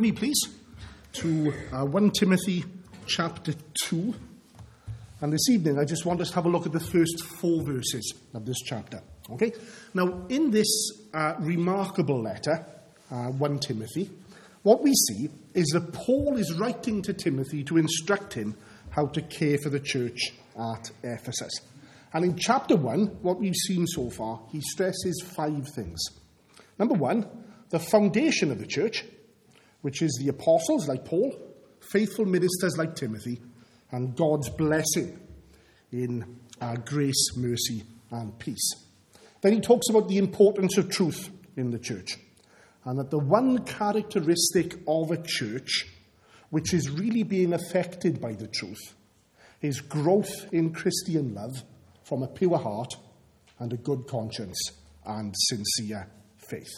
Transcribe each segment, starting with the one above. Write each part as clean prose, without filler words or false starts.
me, please, to 1 Timothy chapter 2. And this evening, I just want us to have a look at the first 4 verses of this chapter. Okay? Now, in this remarkable letter, 1 Timothy, what we see is that Paul is writing to Timothy to instruct him how to care for the church at Ephesus. And in chapter 1, what we've seen so far, he stresses 5 things. Number 1, the foundation of the church, which is the apostles like Paul, faithful ministers like Timothy, and God's blessing in grace, mercy, and peace. Then he talks about the importance of truth in the church, and that the one characteristic of a church which is really being affected by the truth is growth in Christian love from a pure heart and a good conscience and sincere faith.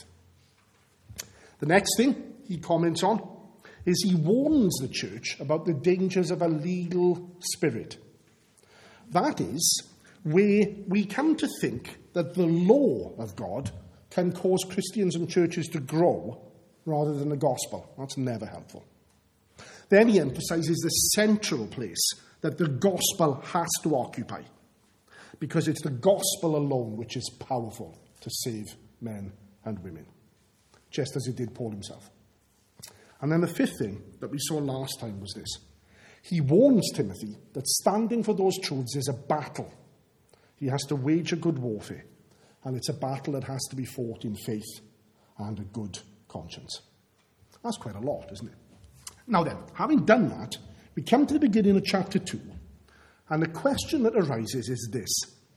The next thing he comments on is he warns the church about the dangers of a legal spirit. That is, where we come to think that the law of God can cause Christians and churches to grow rather than the gospel. That's never helpful. Then he emphasizes the central place that the gospel has to occupy, because it's the gospel alone which is powerful to save men and women, just as it did Paul himself. And then the 5th thing that we saw last time was this. He warns Timothy that standing for those truths is a battle. He has to wage a good warfare, and it's a battle that has to be fought in faith and a good conscience. That's quite a lot, isn't it? Now then, having done that, we come to the beginning of chapter 2, and the question that arises is this.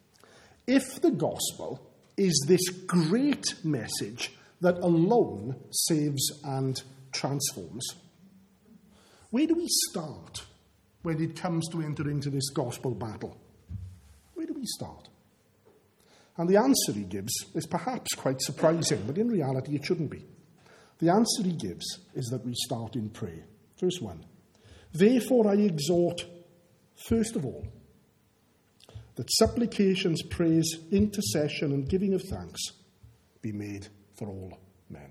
If the gospel is this great message that alone saves and transforms, where do we start when it comes to entering into this gospel battle? Where do we start? And the answer he gives is perhaps quite surprising, but in reality it shouldn't be. The answer he gives is that we start in prayer. Verse 1. Therefore I exhort, first of all, that supplications, prayers, intercession, and giving of thanks be made for all men.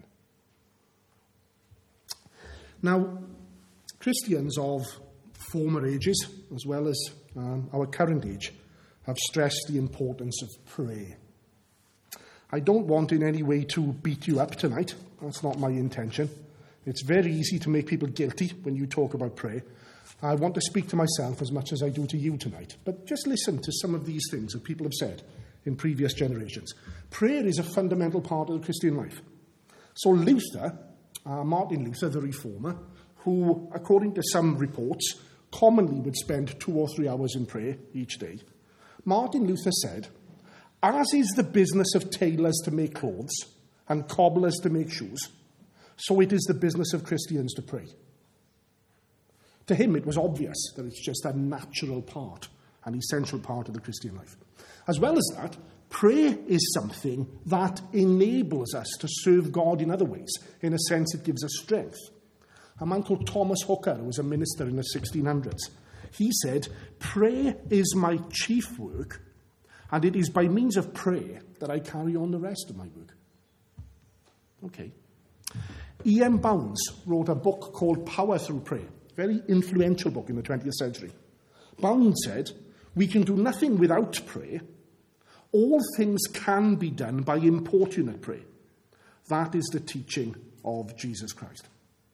Now, Christians of former ages, as well as our current age, have stressed the importance of prayer. I don't want in any way to beat you up tonight. That's not my intention. It's very easy to make people guilty when you talk about prayer. I want to speak to myself as much as I do to you tonight. But just listen to some of these things that people have said in previous generations. Prayer is a fundamental part of the Christian life. So Luther, Martin Luther, the Reformer, who, according to some reports, commonly would spend 2 or 3 hours in prayer each day, Martin Luther said, "As is the business of tailors to make clothes and cobblers to make shoes, so it is the business of Christians to pray." To him, it was obvious that it's just a natural part, an essential part of the Christian life. As well as that, prayer is something that enables us to serve God in other ways. In a sense, it gives us strength. A man called Thomas Hooker, who was a minister in the 1600s, he said, "Prayer is my chief work, and it is by means of prayer that I carry on the rest of my work." Okay. E.M. Bounds wrote a book called Power Through Prayer, a very influential book in the 20th century. Bounds said, "We can do nothing without prayer. All things can be done by importunate prayer. That is the teaching of Jesus Christ."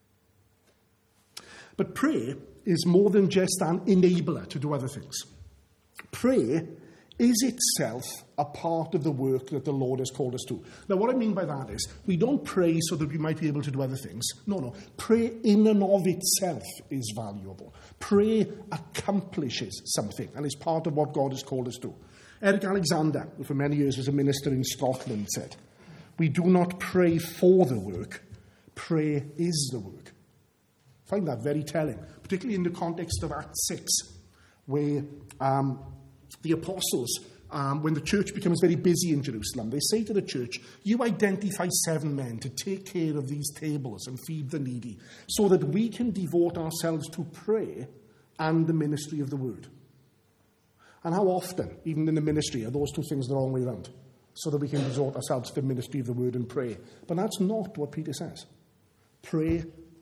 But prayer is more than just an enabler to do other things. Prayer is itself a part of the work that the Lord has called us to. Now, what I mean by that is, we don't pray so that we might be able to do other things. No. Prayer in and of itself is valuable. Prayer accomplishes something and is part of what God has called us to. Eric Alexander, who for many years was a minister in Scotland, said, "We do not pray for the work. Prayer is the work." I find that very telling, particularly in the context of Acts 6, where the apostles, when the church becomes very busy in Jerusalem, they say to the church, "You identify 7 men to take care of these tables and feed the needy, so that we can devote ourselves to prayer and the ministry of the word." And how often, even in the ministry, are those 2 things the wrong way around? So that we can devote ourselves to the ministry of the word and prayer. But that's not what Peter says. Prayer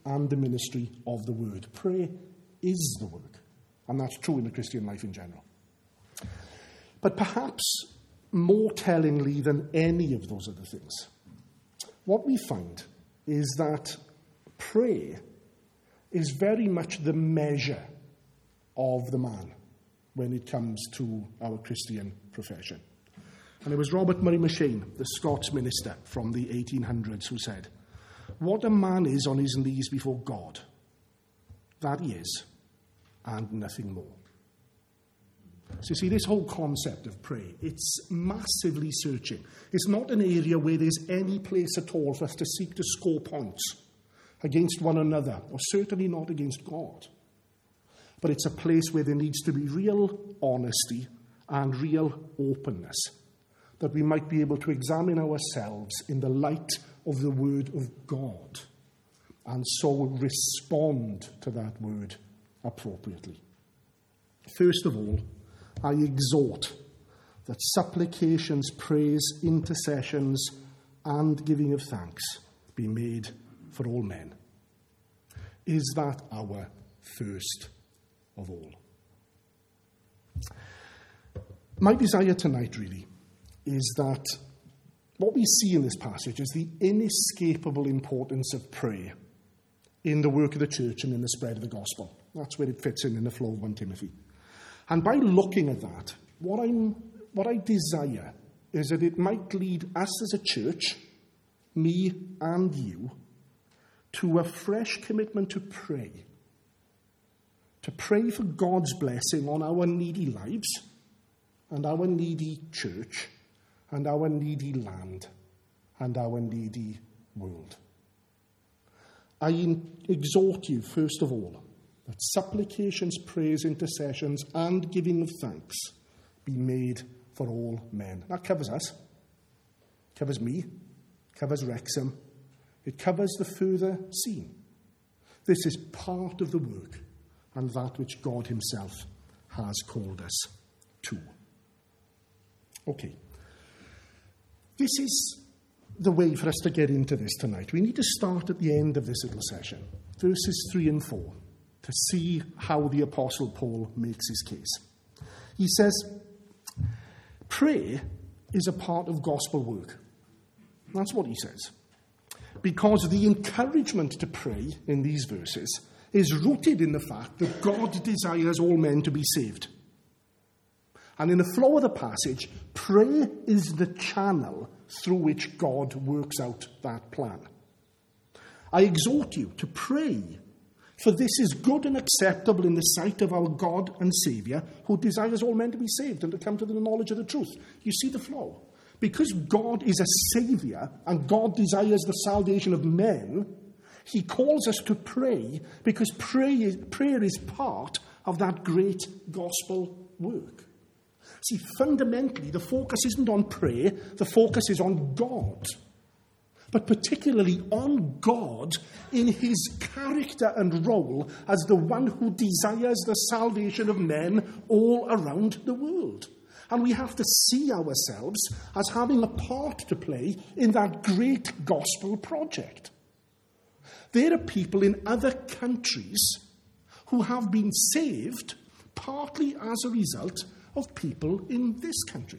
and the ministry of the word. Prayer is the work, and that's true in the Christian life in general. But perhaps more tellingly than any of those other things, what we find is that prayer is very much the measure of the man when it comes to our Christian profession. And it was Robert Murray M'Cheyne, the Scots minister from the 1800s, who said, "What a man is on his knees before God, that he is, and nothing more." So you see, this whole concept of prayer, it's massively searching. It's not an area where there's any place at all for us to seek to score points against one another, or certainly not against God. But it's a place where there needs to be real honesty and real openness, that we might be able to examine ourselves in the light of the word of God, and so respond to that word appropriately. First of all, I exhort that supplications, prayers, intercessions, and giving of thanks be made for all men. Is that our first of all? My desire tonight, really, is that what we see in this passage is the inescapable importance of prayer in the work of the church and in the spread of the gospel. That's where it fits in the flow of 1 Timothy. And by looking at that, what I desire is that it might lead us as a church, me and you, to a fresh commitment to pray for God's blessing on our needy lives and our needy church and our needy land and our needy world. I exhort you, first of all, that supplications, prayers, intercessions, and giving of thanks be made for all men. That covers us, covers me, covers Wrexham. It covers the further scene. This is part of the work and that which God himself has called us to. Okay. This is the way for us to get into this tonight. We need to start at the end of this little session, verses 3 and 4, to see how the Apostle Paul makes his case. He says, prayer is a part of gospel work. That's what he says. Because the encouragement to pray in these verses is rooted in the fact that God desires all men to be saved. And in the flow of the passage, prayer is the channel through which God works out that plan. I exhort you to pray, for this is good and acceptable in the sight of our God and Saviour, who desires all men to be saved and to come to the knowledge of the truth. You see the flow. Because God is a Saviour and God desires the salvation of men, he calls us to pray because prayer is part of that great gospel work. See, fundamentally, the focus isn't on prayer, the focus is on God. But particularly on God in his character and role as the one who desires the salvation of men all around the world. And we have to see ourselves as having a part to play in that great gospel project. There are people in other countries who have been saved partly as a result of people in this country.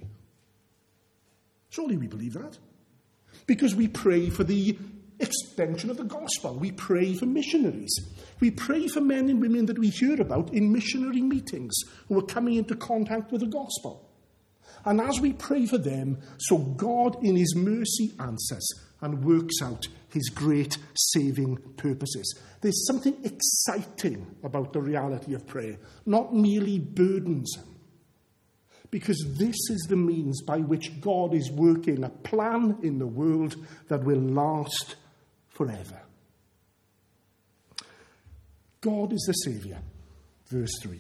Surely we believe that. Because we pray for the extension of the gospel. We pray for missionaries. We pray for men and women that we hear about in missionary meetings who are coming into contact with the gospel. And as we pray for them, so God in his mercy answers and works out his great saving purposes. There's something exciting about the reality of prayer, not merely burdensome. Because this is the means by which God is working a plan in the world that will last forever. God is the Saviour. Verse 3.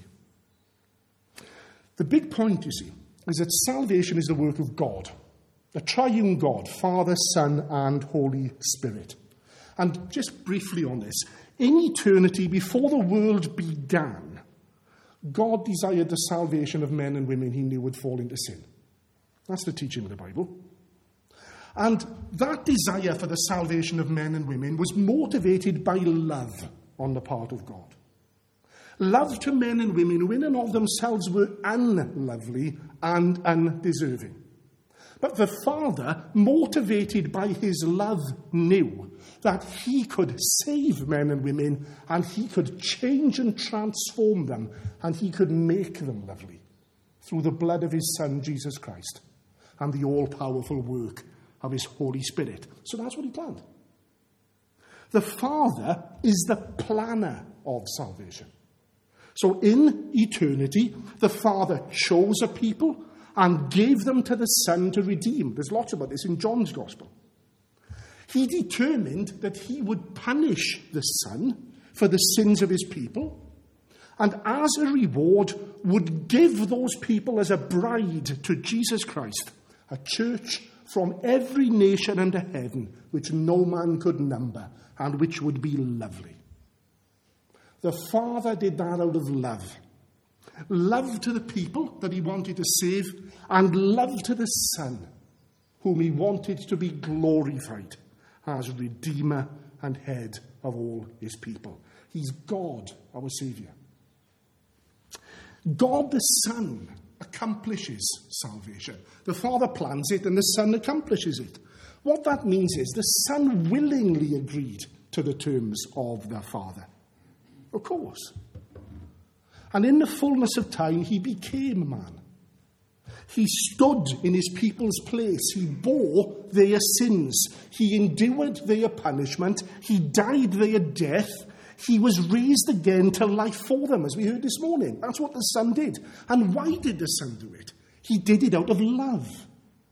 The big point, you see, is that salvation is the work of God, the triune God, Father, Son, and Holy Spirit. And just briefly on this, in eternity, before the world began, God desired the salvation of men and women he knew would fall into sin. That's the teaching of the Bible. And that desire for the salvation of men and women was motivated by love on the part of God. Love to men and women who in and of themselves were unlovely and undeserving. But the Father, motivated by his love, knew that he could save men and women, and he could change and transform them, and he could make them lovely through the blood of his Son, Jesus Christ, and the all-powerful work of his Holy Spirit. So that's what he planned. The Father is the planner of salvation. So in eternity, the Father chose a people and gave them to the Son to redeem. There's lots about this in John's Gospel. He determined that he would punish the Son for the sins of his people, and as a reward would give those people as a bride to Jesus Christ, a church from every nation under heaven, which no man could number, and which would be lovely. The Father did that out of love. Love to the people that he wanted to save, and love to the Son, whom he wanted to be glorified as Redeemer and head of all his people. He's God, our Saviour. God the Son accomplishes salvation. The Father plans it and the Son accomplishes it. What that means is the Son willingly agreed to the terms of the Father. Of course. And in the fullness of time, he became man. He stood in his people's place. He bore their sins. He endured their punishment. He died their death. He was raised again to life for them, as we heard this morning. That's what the Son did. And why did the Son do it? He did it out of love.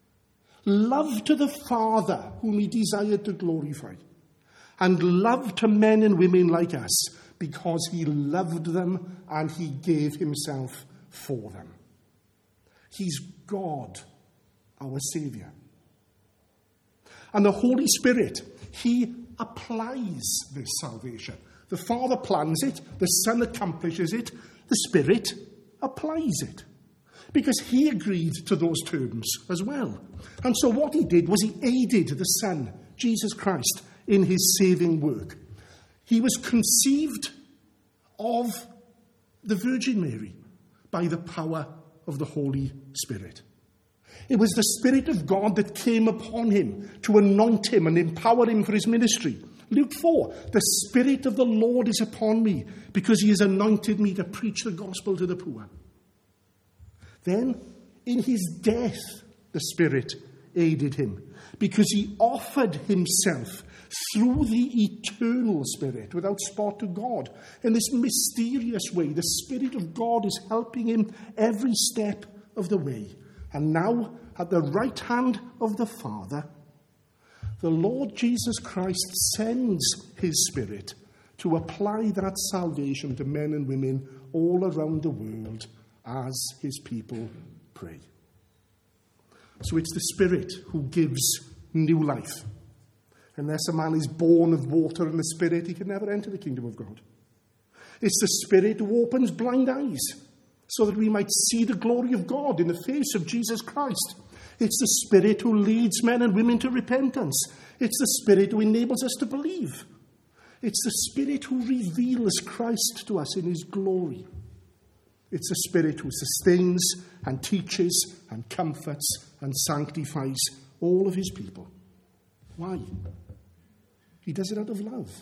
Love to the Father, whom he desired to glorify. And love to men and women like us, because he loved them and he gave himself for them. He's God, our Saviour. And the Holy Spirit, he applies this salvation. The Father plans it, the Son accomplishes it, the Spirit applies it. Because he agreed to those terms as well. And so what he did was he aided the Son, Jesus Christ, in his saving work. He was conceived of the Virgin Mary by the power of the Holy Spirit. It was the Spirit of God that came upon him to anoint him and empower him for his ministry. Luke 4, the Spirit of the Lord is upon me because he has anointed me to preach the gospel to the poor. Then, in his death, the Spirit aided him because he offered himself through the eternal Spirit without spot to God. In this mysterious way, the Spirit of God is helping him every step of the way. And now, at the right hand of the Father, the Lord Jesus Christ sends his Spirit to apply that salvation to men and women all around the world as his people pray. So it's the Spirit who gives new life. Unless a man is born of water and the Spirit, he can never enter the kingdom of God. It's the Spirit who opens blind eyes so that we might see the glory of God in the face of Jesus Christ. It's the Spirit who leads men and women to repentance. It's the Spirit who enables us to believe. It's the Spirit who reveals Christ to us in his glory. It's the Spirit who sustains and teaches and comforts and sanctifies all of his people. Why? He does it out of love.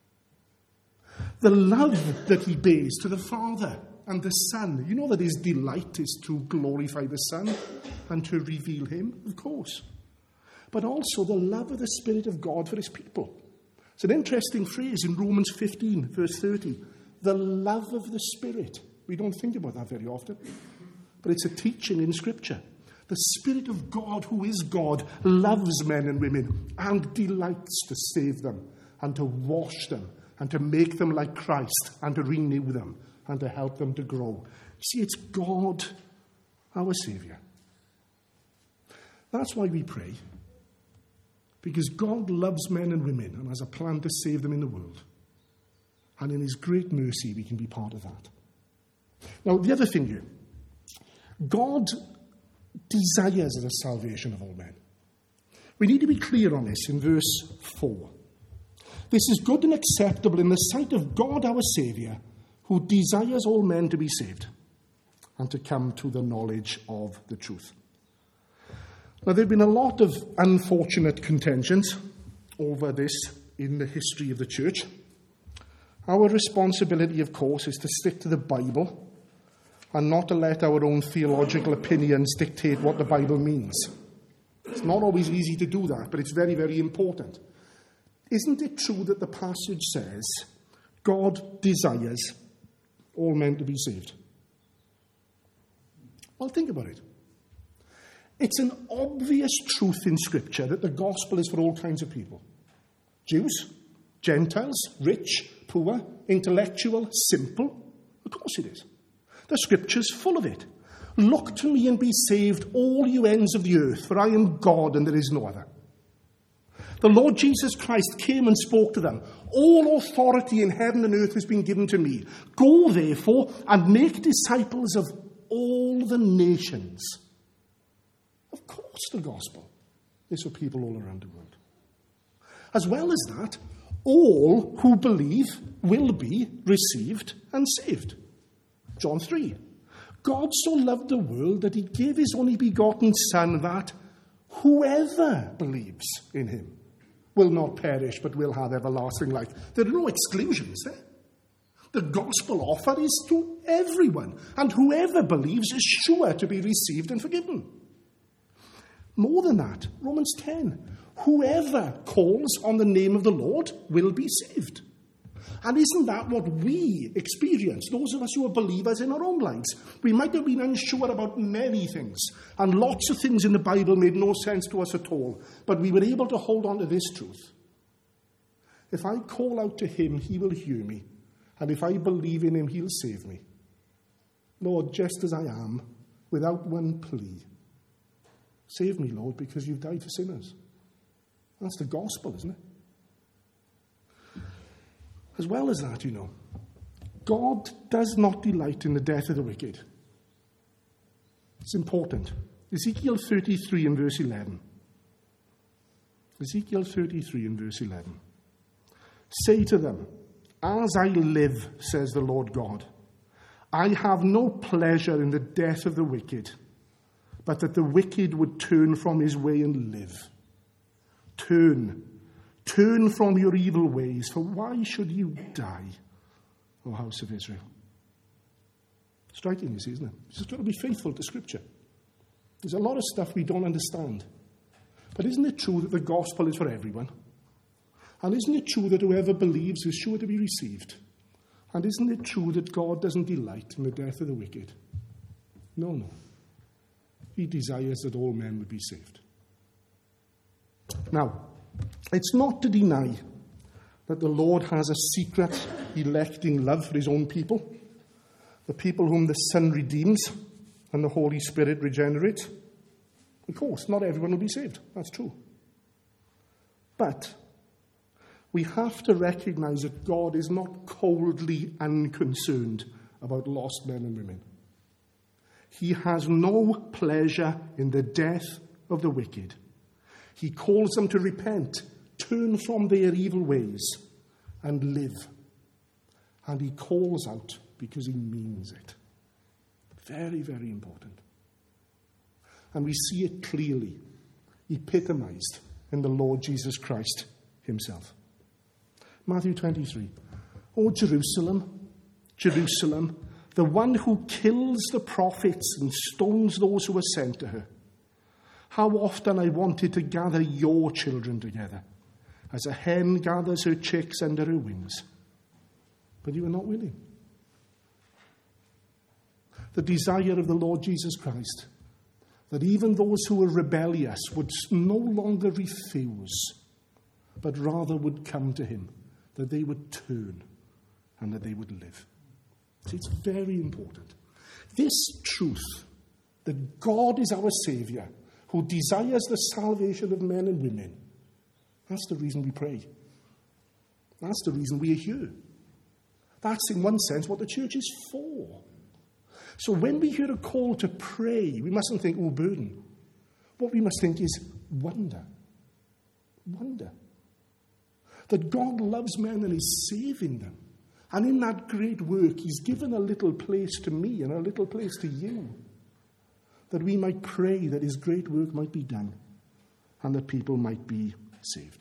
The love that he bears to the Father and the Son. You know that his delight is to glorify the Son and to reveal him, of course. But also the love of the Spirit of God for his people. It's an interesting phrase in Romans 15, verse 30. The love of the Spirit. We don't think about that very often. But it's a teaching in Scripture. The Spirit of God, who is God, loves men and women and delights to save them and to wash them and to make them like Christ and to renew them and to help them to grow. See, it's God, our Saviour. That's why we pray. Because God loves men and women and has a plan to save them in the world. And in his great mercy, we can be part of that. Now, the other thing here, God desires the salvation of all men. We need to be clear on this in verse 4. This is good and acceptable in the sight of God our Saviour, who desires all men to be saved and to come to the knowledge of the truth. Now, there have been a lot of unfortunate contentions over this in the history of the church. Our responsibility, of course, is to stick to the Bible and not to let our own theological opinions dictate what the Bible means. It's not always easy to do that, but it's very, very important. Isn't it true that the passage says God desires all men to be saved? Well, think about it. It's an obvious truth in Scripture that the gospel is for all kinds of people. Jews, Gentiles, rich, poor, intellectual, simple. Of course it is. The Scripture's full of it. Look to me and be saved, all you ends of the earth, for I am God and there is no other. The Lord Jesus Christ came and spoke to them. All authority in heaven and earth has been given to me. Go, therefore, and make disciples of all the nations. Of course the gospel is for people all around the world. As well as that, all who believe will be received and saved. John 3. God so loved the world that he gave his only begotten Son, that whoever believes in him will not perish but will have everlasting life. There are no exclusions there. The gospel offer is to everyone, and whoever believes is sure to be received and forgiven. More than that, Romans 10. Whoever calls on the name of the Lord will be saved. And isn't that what we experience, those of us who are believers in our own lives? We might have been unsure about many things, and lots of things in the Bible made no sense to us at all, but we were able to hold on to this truth. If I call out to him, he will hear me, and if I believe in him, he'll save me. Lord, just as I am, without one plea, save me, Lord, because you've died for sinners. That's the gospel, isn't it? As well as that, God does not delight in the death of the wicked. It's important. Ezekiel 33 and verse 11. Ezekiel 33 and verse 11. Say to them, as I live, says the Lord God, I have no pleasure in the death of the wicked, but that the wicked would turn from his way and live. Turn from your evil ways, for why should you die, O house of Israel? Striking, you see, isn't it? You've just got to be faithful to Scripture. There's a lot of stuff we don't understand. But isn't it true that the gospel is for everyone? And isn't it true that whoever believes is sure to be received? And isn't it true that God doesn't delight in the death of the wicked? No. He desires that all men would be saved. Now, it's not to deny that the Lord has a secret electing love for his own people, the people whom the Son redeems and the Holy Spirit regenerates. Of course, not everyone will be saved. That's true. But we have to recognize that God is not coldly unconcerned about lost men and women. He has no pleasure in the death of the wicked. He calls them to repent, turn from their evil ways, and live. And he calls out because he means it. Very, very important. And we see it clearly epitomized in the Lord Jesus Christ himself. Matthew 23. Oh, Jerusalem, Jerusalem, the one who kills the prophets and stones those who are sent to her. How often I wanted to gather your children together, as a hen gathers her chicks under her wings. But you were not willing. The desire of the Lord Jesus Christ, that even those who were rebellious would no longer refuse, but rather would come to him, that they would turn and that they would live. See, it's very important. This truth, that God is our Saviour, who desires the salvation of men and women, that's the reason we pray. That's the reason we are here. That's, in one sense, what the church is for. So when we hear a call to pray, we mustn't think, oh, burden. What we must think is wonder. wonder. That God loves men and is saving them. And in that great work, he's given a little place to me and a little place to you. That we might pray that his great work might be done and that people might be saved.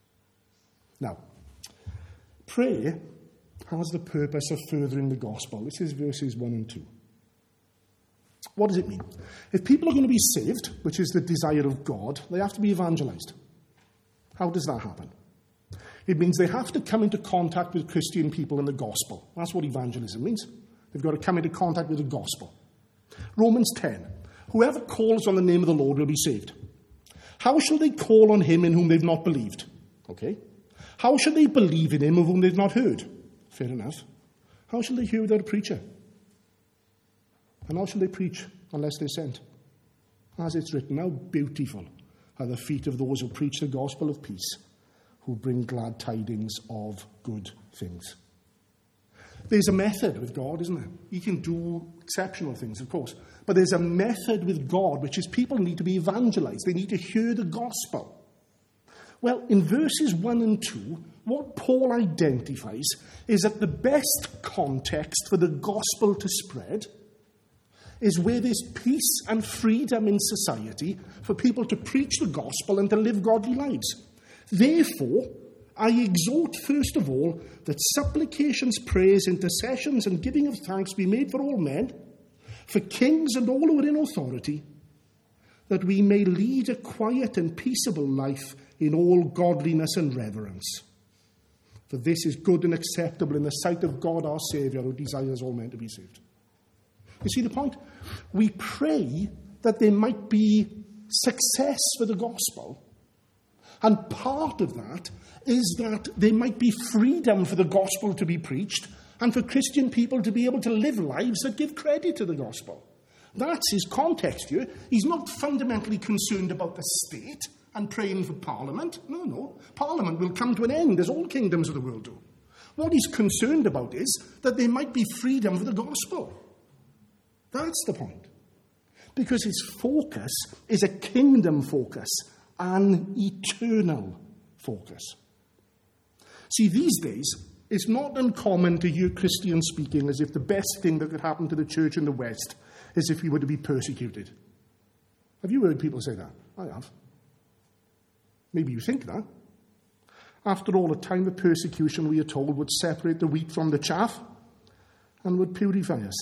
Now, prayer has the purpose of furthering the gospel. This is verses 1 and 2. What does it mean? If people are going to be saved, which is the desire of God, they have to be evangelized. How does that happen? It means they have to come into contact with Christian people and the gospel. That's what evangelism means. They've got to come into contact with the gospel. Romans 10. Whoever calls on the name of the Lord will be saved. How shall they call on him in whom they've not believed? Okay. How shall they believe in him of whom they've not heard? Fair enough. How shall they hear without a preacher? And how shall they preach unless they're sent? As it's written, how beautiful are the feet of those who preach the gospel of peace, who bring glad tidings of good things. There's a method with God, isn't there? He can do exceptional things, of course. But there's a method with God, which is people need to be evangelized. They need to hear the gospel. Well, in verses 1 and 2, what Paul identifies is that the best context for the gospel to spread is where there's peace and freedom in society for people to preach the gospel and to live godly lives. Therefore, I exhort, first of all, that supplications, prayers, intercessions, and giving of thanks be made for all men, for kings and all who are in authority, that we may lead a quiet and peaceable life in all godliness and reverence. For this is good and acceptable in the sight of God our Saviour, who desires all men to be saved. You see the point? We pray that there might be success for the gospel. And part of that is that there might be freedom for the gospel to be preached and for Christian people to be able to live lives that give credit to the gospel. That's his context here. He's not fundamentally concerned about the state and praying for Parliament. No. Parliament will come to an end, as all kingdoms of the world do. What he's concerned about is that there might be freedom for the gospel. That's the point. Because his focus is a kingdom focus, an eternal focus. See, these days, it's not uncommon to hear Christians speaking as if the best thing that could happen to the church in the West is if we were to be persecuted. Have you heard people say that? I have. Maybe you think that. After all, a time of persecution, we are told, would separate the wheat from the chaff and would purify us.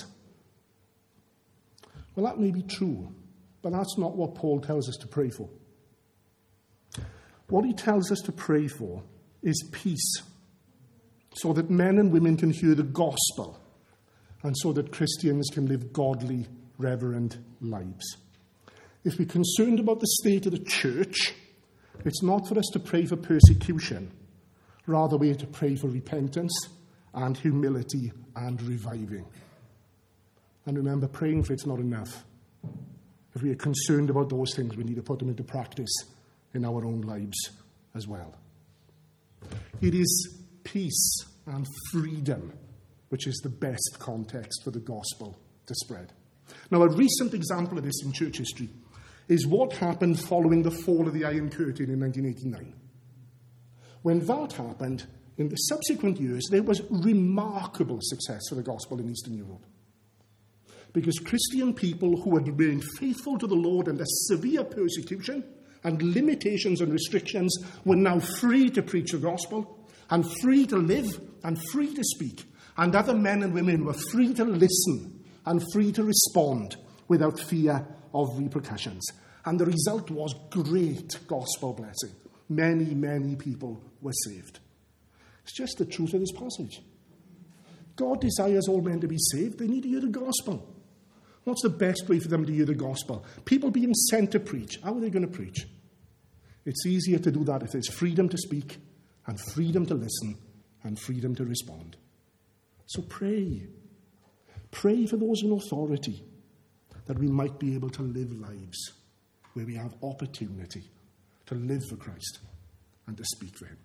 Well, that may be true, but that's not what Paul tells us to pray for. What he tells us to pray for is peace, so that men and women can hear the gospel, and so that Christians can live godly, reverent lives. If we're concerned about the state of the church, it's not for us to pray for persecution. Rather, we are to pray for repentance and humility and reviving. And remember, praying for it's not enough. If we are concerned about those things, we need to put them into practice in our own lives as well. It is peace and freedom which is the best context for the gospel to spread. Now, a recent example of this in church history is what happened following the fall of the Iron Curtain in 1989. When that happened, in the subsequent years, there was remarkable success for the gospel in Eastern Europe. Because Christian people who had remained faithful to the Lord under severe persecution and limitations and restrictions were now free to preach the gospel and free to live and free to speak. And other men and women were free to listen and free to respond without fear of repercussions. And the result was great gospel blessing. Many, many people were saved. It's just the truth of this passage. God desires all men to be saved. They need to hear the gospel. What's the best way for them to hear the gospel? People being sent to preach. How are they going to preach? It's easier to do that if there's freedom to speak and freedom to listen and freedom to respond. So pray. Pray for those in authority that we might be able to live lives where we have opportunity to live for Christ and to speak for him.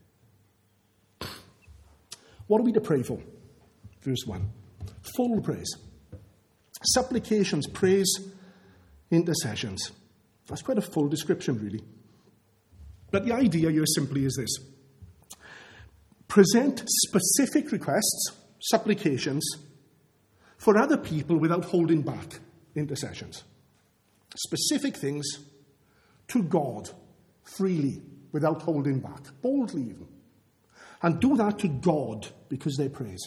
What are we to pray for? Verse 1. Full praise. Supplications, praise, intercessions. That's quite a full description, really. But the idea here simply is this. Present specific requests, supplications, for other people without holding back intercessions. Specific things to God freely, without holding back, boldly even. And do that to God because they praise.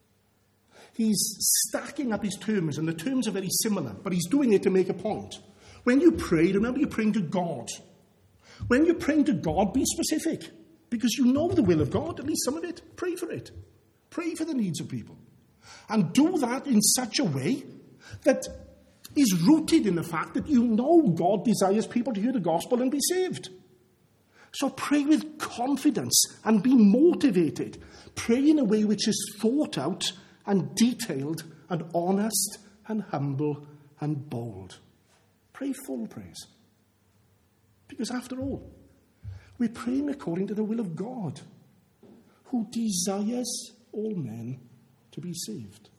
He's stacking up his terms, and the terms are very similar, but he's doing it to make a point. When you pray, remember you're praying to God. When you're praying to God, be specific, because you know the will of God, at least some of it. Pray for it. Pray for the needs of people. And do that in such a way that is rooted in the fact that you know God desires people to hear the gospel and be saved. So pray with confidence and be motivated. Pray in a way which is thought out and detailed and honest and humble and bold. Pray full praise. Because after all, we're praying according to the will of God, who desires all men to be saved.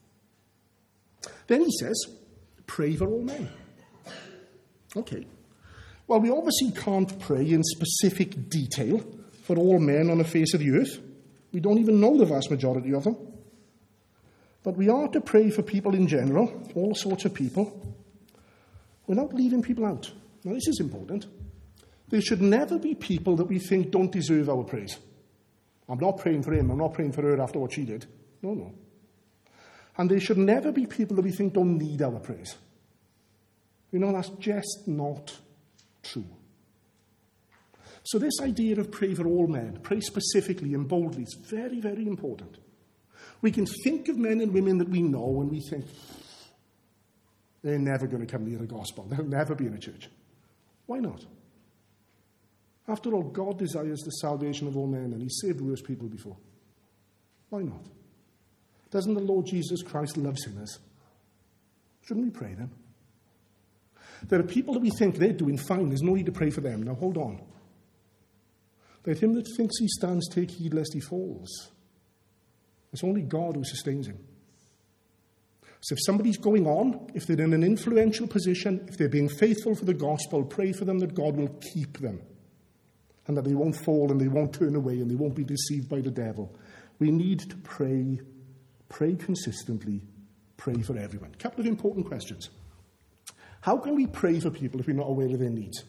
Then he says, pray for all men. Okay. Well, we obviously can't pray in specific detail for all men on the face of the earth. We don't even know the vast majority of them. But we are to pray for people in general, all sorts of people, without leaving people out. Now, this is important. There should never be people that we think don't deserve our praise. I'm not praying for him. I'm not praying for her after what she did. No. And there should never be people that we think don't need our praise. You know, that's just not true. So this idea of pray for all men, pray specifically and boldly, is very, very important. We can think of men and women that we know and we think, they're never going to come near the gospel. They'll never be in a church. Why not? After all, God desires the salvation of all men, and he saved worse people before. Why not? Doesn't the Lord Jesus Christ love sinners? Shouldn't we pray then? There are people that we think they're doing fine. There's no need to pray for them. Now, hold on. Let him that thinks he stands take heed lest he falls. It's only God who sustains him. So if somebody's going on, if they're in an influential position, if they're being faithful for the gospel, pray for them that God will keep them and that they won't fall and they won't turn away and they won't be deceived by the devil. We need to pray consistently, pray for everyone. A couple of important questions. How can we pray for people if we're not aware of their needs?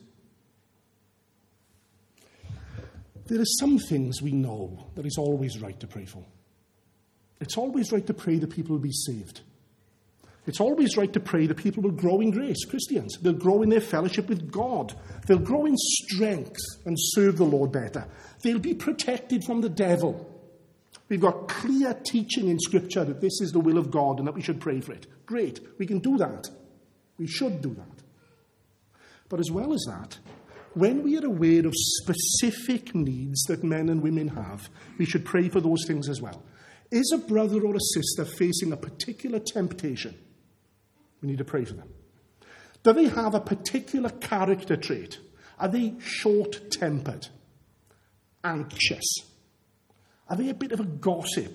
There are some things we know that it's always right to pray for. It's always right to pray that people will be saved. It's always right to pray that people will grow in grace, Christians. They'll grow in their fellowship with God. They'll grow in strength and serve the Lord better. They'll be protected from the devil. We've got clear teaching in Scripture that this is the will of God and that we should pray for it. Great, we can do that. We should do that. But as well as that, when we are aware of specific needs that men and women have, we should pray for those things as well. Is a brother or a sister facing a particular temptation? We need to pray for them. Do they have a particular character trait? Are they short-tempered? Anxious? Are they a bit of a gossip?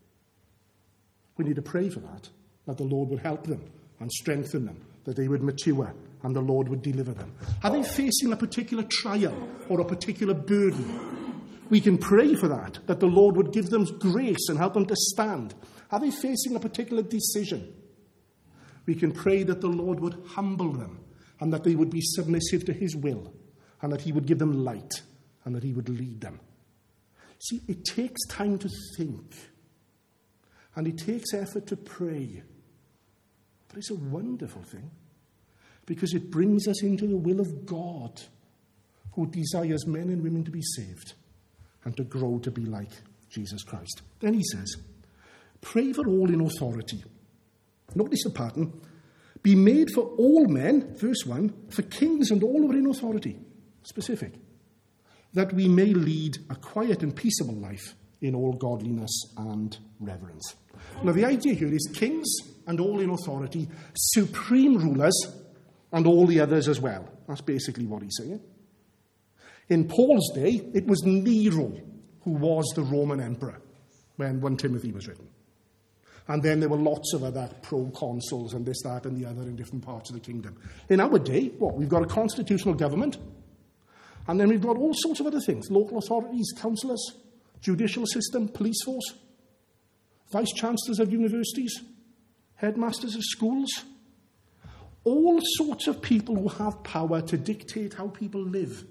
We need to pray for that the Lord would help them and strengthen them, that they would mature and the Lord would deliver them. Are they facing a particular trial or a particular burden? We can pray for that the Lord would give them grace and help them to stand. Are they facing a particular decision? We can pray that the Lord would humble them and that they would be submissive to his will and that he would give them light and that he would lead them. See, it takes time to think and it takes effort to pray. But it's a wonderful thing because it brings us into the will of God, who desires men and women to be saved and to grow to be like Jesus Christ. Then he says, pray for all in authority. Notice the pattern. Be made for all men, verse 1, for kings and all who are in authority. Specific. That we may lead a quiet and peaceable life in all godliness and reverence. Now the idea here is kings and all in authority, supreme rulers and all the others as well. That's basically what he's saying. In Paul's day, it was Nero who was the Roman emperor when 1 Timothy was written. And then there were lots of other proconsuls and this, that, and the other in different parts of the kingdom. In our day, we've got a constitutional government, And then we've got all sorts of other things: local authorities, councillors, judicial system, police force, vice-chancellors of universities, headmasters of schools. All sorts of people who have power to dictate how people live.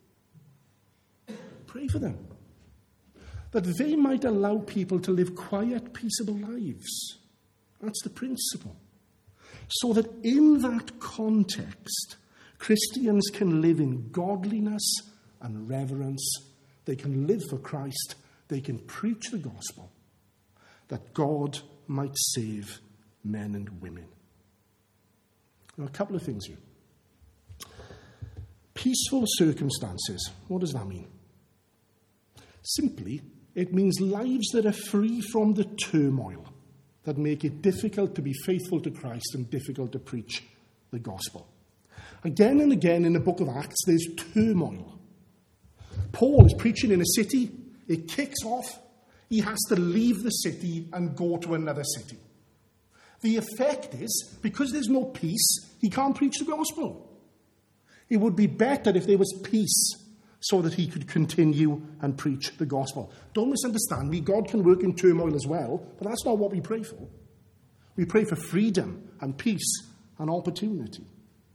Pray for them, that they might allow people to live quiet, peaceable lives. That's the principle. So that in that context, Christians can live in godliness and reverence. They can live for Christ. They can preach the gospel, that God might save men and women. Now, a couple of things here. Peaceful circumstances. What does that mean? Simply, it means lives that are free from the turmoil that make it difficult to be faithful to Christ and difficult to preach the gospel. Again and again in the book of Acts, there's turmoil. Paul is preaching in a city. It kicks off. He has to leave the city and go to another city. The effect is, because there's no peace, he can't preach the gospel. It would be better if there was peace so that he could continue and preach the gospel. Don't misunderstand me. God can work in turmoil as well, but that's not what we pray for. We pray for freedom and peace and opportunity.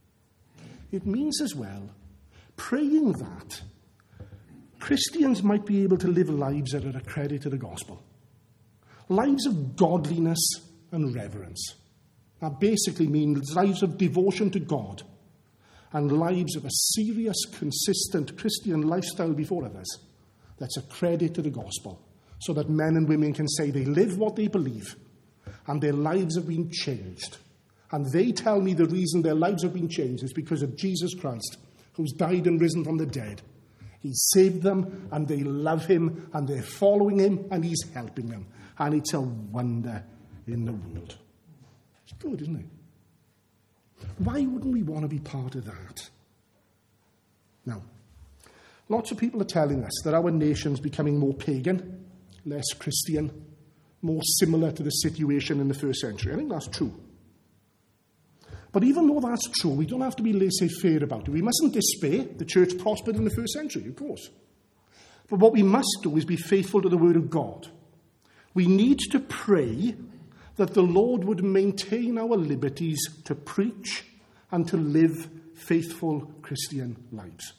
It means as well, praying that Christians might be able to live lives that are a credit to the gospel. Lives of godliness and reverence. That basically means lives of devotion to God and lives of a serious, consistent Christian lifestyle before others that's a credit to the gospel, so that men and women can say they live what they believe and their lives have been changed. And they tell me the reason their lives have been changed is because of Jesus Christ, who's died and risen from the dead. He saved them, and they love him, and they're following him, and he's helping them. And it's a wonder in the world. It's good, isn't it? Why wouldn't we want to be part of that? Now, lots of people are telling us that our nation's becoming more pagan, less Christian, more similar to the situation in the first century. I think that's true. But even though that's true, we don't have to be laissez-faire about it. We mustn't despair. The church prospered in the first century, of course. But what we must do is be faithful to the word of God. We need to pray that the Lord would maintain our liberties to preach and to live faithful Christian lives.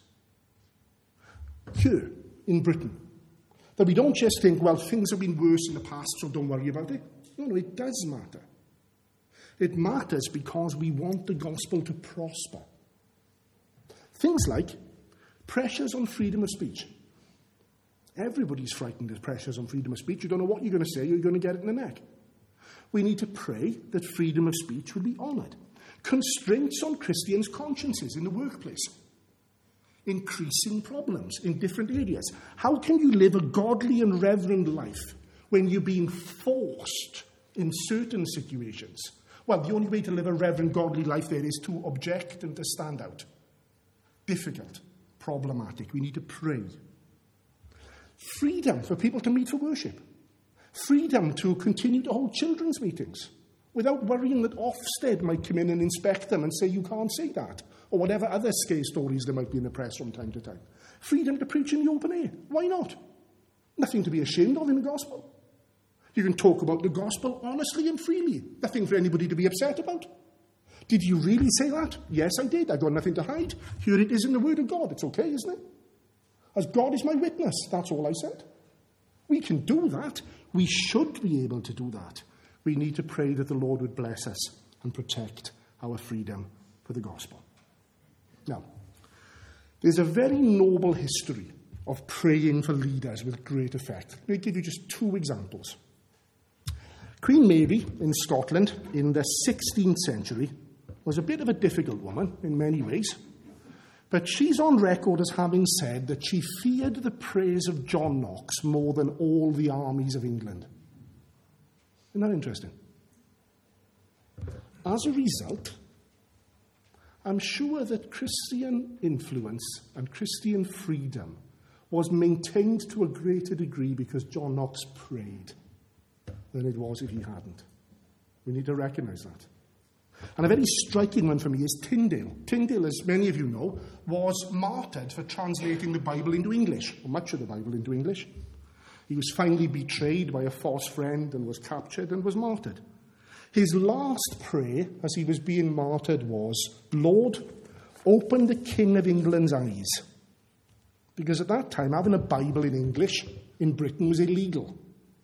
Here in Britain, that we don't just think, well, things have been worse in the past, so don't worry about it. No, it does matter. It matters because we want the gospel to prosper. Things like pressures on freedom of speech. Everybody's frightened of pressures on freedom of speech. You don't know what you're going to say, you're going to get it in the neck. We need to pray that freedom of speech will be honoured. Constraints on Christians' consciences in the workplace. Increasing problems in different areas. How can you live a godly and reverent life when you're being forced in certain situations? Well, the only way to live a reverent, godly life there is to object and to stand out. Difficult, problematic. We need to pray. Freedom for people to meet for worship. Freedom to continue to hold children's meetings without worrying that Ofsted might come in and inspect them and say, you can't say that, or whatever other scare stories there might be in the press from time to time. Freedom to preach in the open air. Why not? Nothing to be ashamed of in the gospel. You can talk about the gospel honestly and freely. Nothing for anybody to be upset about. Did you really say that? Yes, I did. I've got nothing to hide. Here it is in the Word of God. It's okay, isn't it? As God is my witness, that's all I said. We can do that. We should be able to do that. We need to pray that the Lord would bless us and protect our freedom for the gospel. Now, there's a very noble history of praying for leaders with great effect. Let me give you just two examples. Queen Mary in Scotland in the 16th century was a bit of a difficult woman in many ways, but she's on record as having said that she feared the praise of John Knox more than all the armies of England. Isn't that interesting? As a result, I'm sure that Christian influence and Christian freedom was maintained to a greater degree because John Knox prayed than it was if he hadn't. We need to recognise that. And a very striking one for me is Tyndale. Tyndale, as many of you know, was martyred for translating the Bible into English, or much of the Bible into English. He was finally betrayed by a false friend and was captured and was martyred. His last prayer as he was being martyred was, "Lord, open the King of England's eyes." Because at that time, having a Bible in English in Britain was illegal.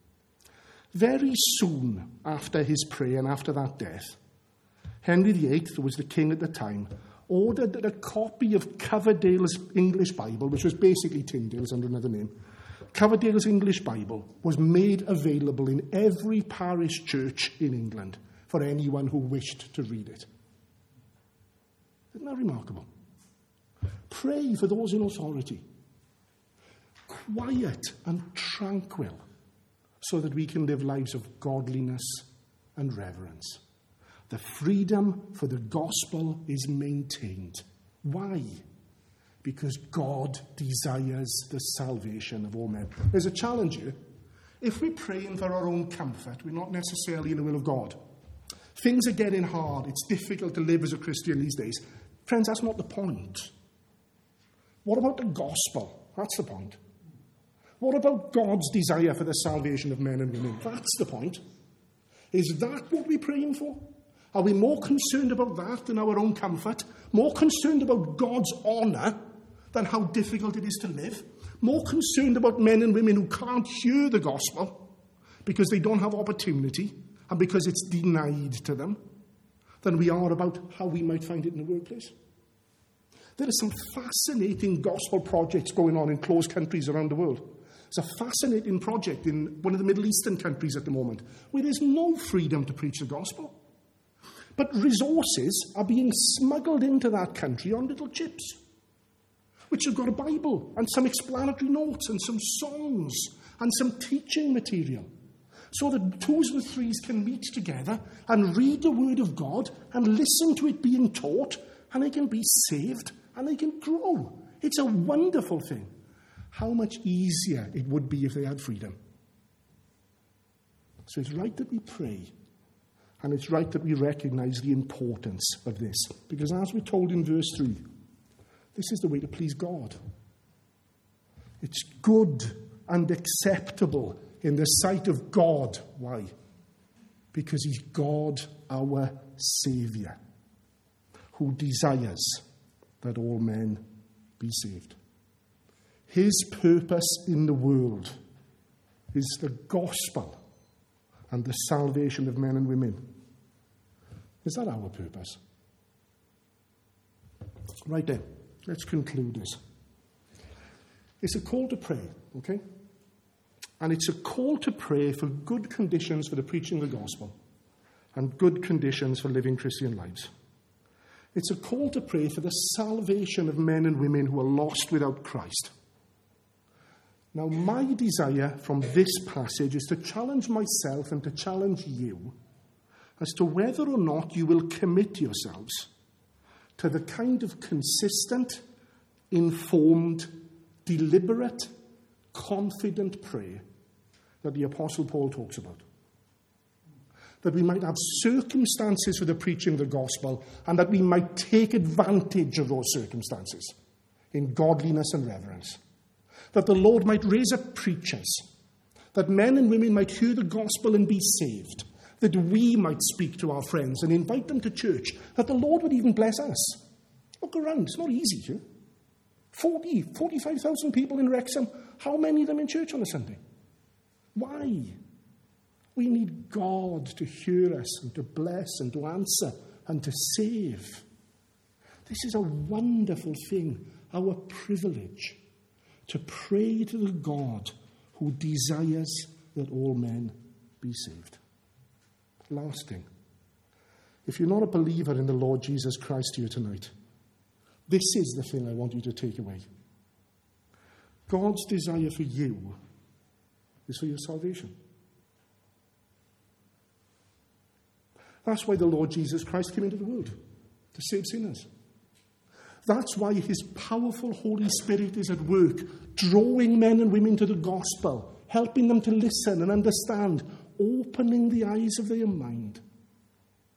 Very soon after his prayer and after that death, Henry VIII, who was the king at the time, ordered that a copy of Coverdale's English Bible, which was basically Tyndale's under another name, Coverdale's English Bible was made available in every parish church in England for anyone who wished to read it. Isn't that remarkable? Pray for those in authority. Quiet and tranquil, so that we can live lives of godliness and reverence. The freedom for the gospel is maintained. Why? Because God desires the salvation of all men. There's a challenge here. If we're praying for our own comfort, we're not necessarily in the will of God. Things are getting hard. It's difficult to live as a Christian these days. Friends, that's not the point. What about the gospel? That's the point. What about God's desire for the salvation of men and women? That's the point. Is that what we're praying for? Are we more concerned about that than our own comfort? More concerned about God's honour than how difficult it is to live? More concerned about men and women who can't hear the gospel because they don't have opportunity and because it's denied to them than we are about how we might find it in the workplace? There are some fascinating gospel projects going on in closed countries around the world. There's a fascinating project in one of the Middle Eastern countries at the moment where there's no freedom to preach the gospel. But resources are being smuggled into that country on little chips, which have got a Bible and some explanatory notes and some songs and some teaching material, so that twos and threes can meet together and read the Word of God and listen to it being taught, and they can be saved and they can grow. It's a wonderful thing. How much easier it would be if they had freedom. So it's right that we pray. And it's right that we recognize the importance of this. Because as we're told in verse 3, this is the way to please God. It's good and acceptable in the sight of God. Why? Because he's God, our Saviour, who desires that all men be saved. His purpose in the world is the gospel and the salvation of men and women. Is that our purpose? Right then, let's conclude this. It's a call to pray, okay? And it's a call to pray for good conditions for the preaching of the gospel and good conditions for living Christian lives. It's a call to pray for the salvation of men and women who are lost without Christ. Now, my desire from this passage is to challenge myself and to challenge you as to whether or not you will commit yourselves to the kind of consistent, informed, deliberate, confident prayer that the Apostle Paul talks about. That we might have circumstances for the preaching of the gospel and that we might take advantage of those circumstances in godliness and reverence. That the Lord might raise up preachers, that men and women might hear the gospel and be saved, that we might speak to our friends and invite them to church, that the Lord would even bless us. Look around, it's not easy here. 45,000 people in Wrexham. How many of them in church on a Sunday? Why? We need God to hear us and to bless and to answer and to save. This is a wonderful thing, our privilege, to pray to the God who desires that all men be saved. Last thing, if you're not a believer in the Lord Jesus Christ here tonight, this is the thing I want you to take away. God's desire for you is for your salvation. That's why the Lord Jesus Christ came into the world, to save sinners. That's why his powerful Holy Spirit is at work, drawing men and women to the gospel, helping them to listen and understand, opening the eyes of their mind.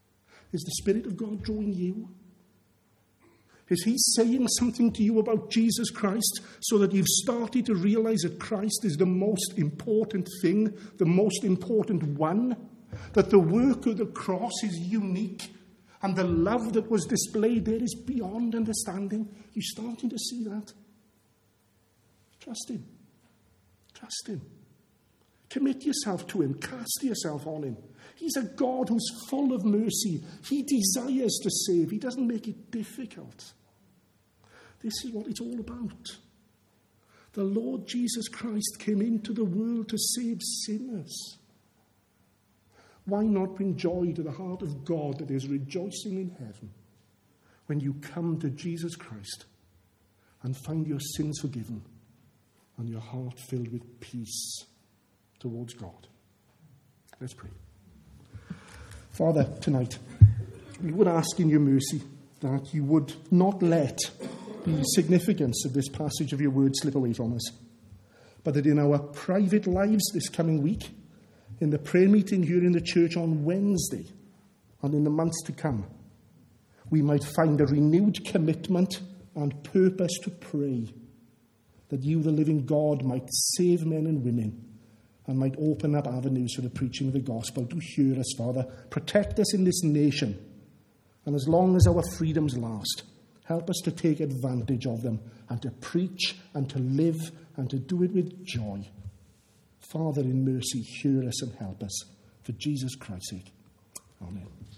Is the Spirit of God drawing you? Is he saying something to you about Jesus Christ so that you've started to realize that Christ is the most important thing, the most important one? That the work of the cross is unique and the love that was displayed there is beyond understanding? You're starting to see that. Trust him. Trust him. Commit yourself to him. Cast yourself on him. He's a God who's full of mercy. He desires to save. He doesn't make it difficult. This is what it's all about. The Lord Jesus Christ came into the world to save sinners. Why not bring joy to the heart of God that is rejoicing in heaven when you come to Jesus Christ and find your sins forgiven and your heart filled with peace towards God? Let's pray. Father, tonight, we would ask in your mercy that you would not let the significance of this passage of your word slip away from us, but that in our private lives this coming week, in the prayer meeting here in the church on Wednesday, and in the months to come, we might find a renewed commitment and purpose to pray, that you, the living God, might save men and women and might open up avenues for the preaching of the gospel. Do hear us, Father. Protect us in this nation, and as long as our freedoms last, help us to take advantage of them and to preach and to live and to do it with joy. Father, in mercy, hear us and help us. For Jesus Christ's sake. Amen.